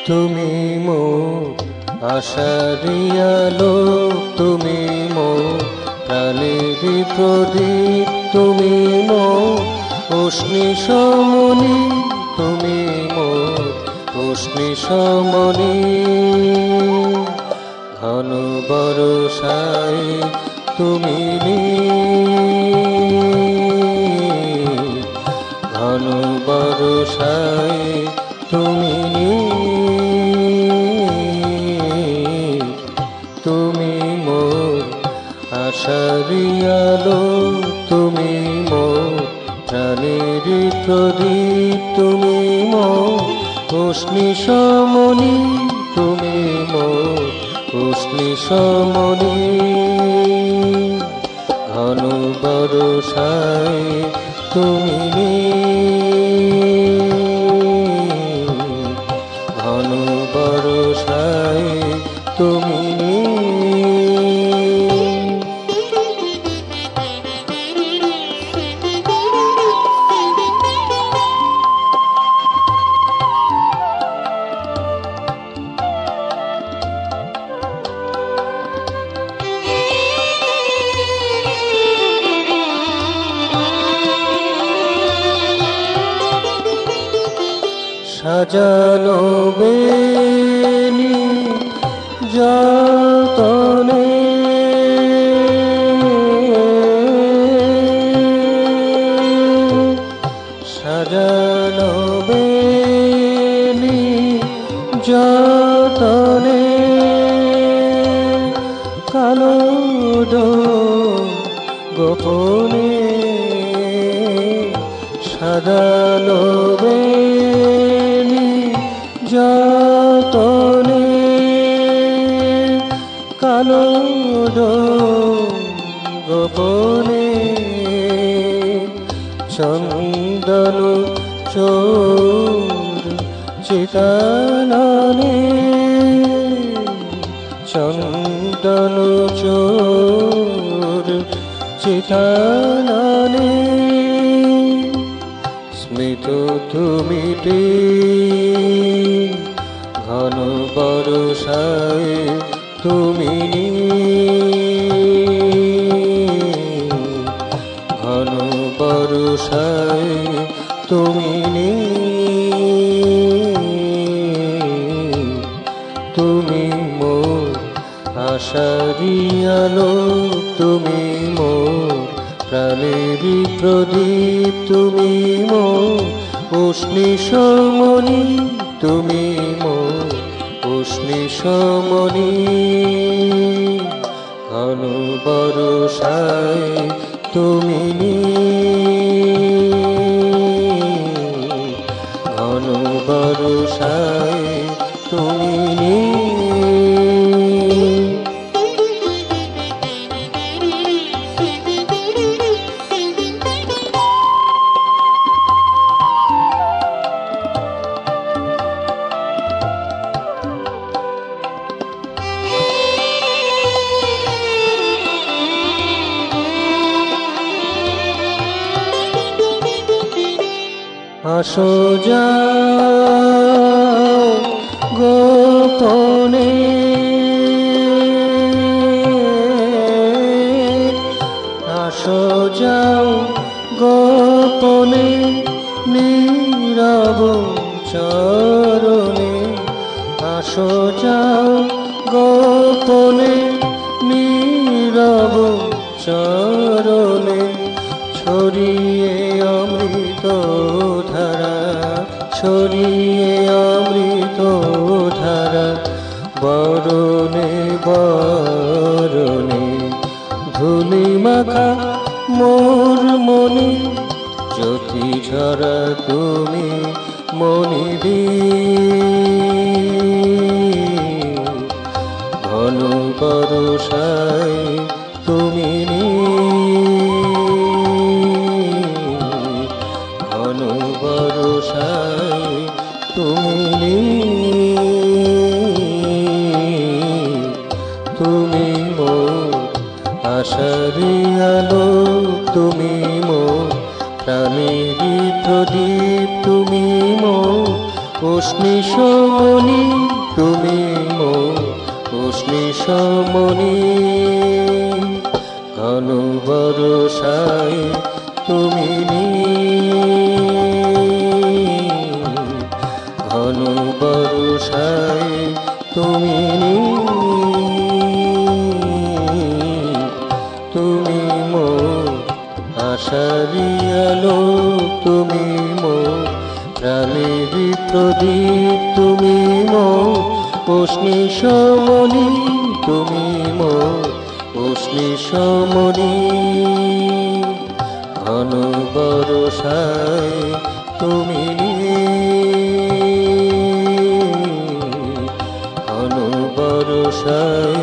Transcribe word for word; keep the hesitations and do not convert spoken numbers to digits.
তুমি মোর আশারি আলো, তুমি মোর প্রাণেরই প্রদীপ, তুমি মোর অশ্নি সমনি, তুমি মোর অশ্নি সমনি। ঘন বরষায় তুমি ঘন বরষায় তুমি তুমি মোর আশারি আলো, তুমি মোর প্রাণেরই প্রদীপ, তুমি মোর অশ্নি সমনি, তুমি মোর অশ্নি সমনি। ঘন বরষায় তুমি ঘন বরষায় তুমি সাজানো বেলি যতনে, সাজানো বেলি যতনে, কালো গোপনে সাজানো যতনে, কালো গোপনে চন্দন চোর চিতাননে, চন্দন চোর চিতাননে। স্মৃত তুমি ঘন বরষায় তুমি ঘন বরষায় তুমি তুমি মোর আশারি আলো, তুমি মোর প্রাণেরই প্রদীপ, তুমি মোর অশ্নি সমনি, তুমি মোর অশ্নি সমনি। ঘন বরষায় তুমি ঘন বরষায় তুমি আসো যাও গোপনে, আসো যাও গোপনে নীরব চরণে, আসো যাও গোপনে নীরব চরণে। ছড়িয়ে অমৃত ধারা, ছড়িয়ে অমৃত ধারা, বরণে বরণে ধুলি মাখা মোর মনি, জ্যোতি ঝরা তুমি মনিবি। ঘন বরষায় তুমি ঘন বরষায় তুমি তুমি মোর আশারি আলো, তুমি মোর প্রাণেরই প্রদীপ, তুমি মোর উষ্ণী সমনি তুমি মোর উষ্ণী সমনি ঘন বরষায় তুমি নীল, ঘন বরষায় তুমি নীল, তুমি মোর আশারি আলো, তুমি মোর প্রাণের প্রদীপ, তুমি মোর উষ্ণী সমনি, তুমি মোর উষ্ণী সমনি ঘন বরষায় তুমি নীল, ঘন বরষায়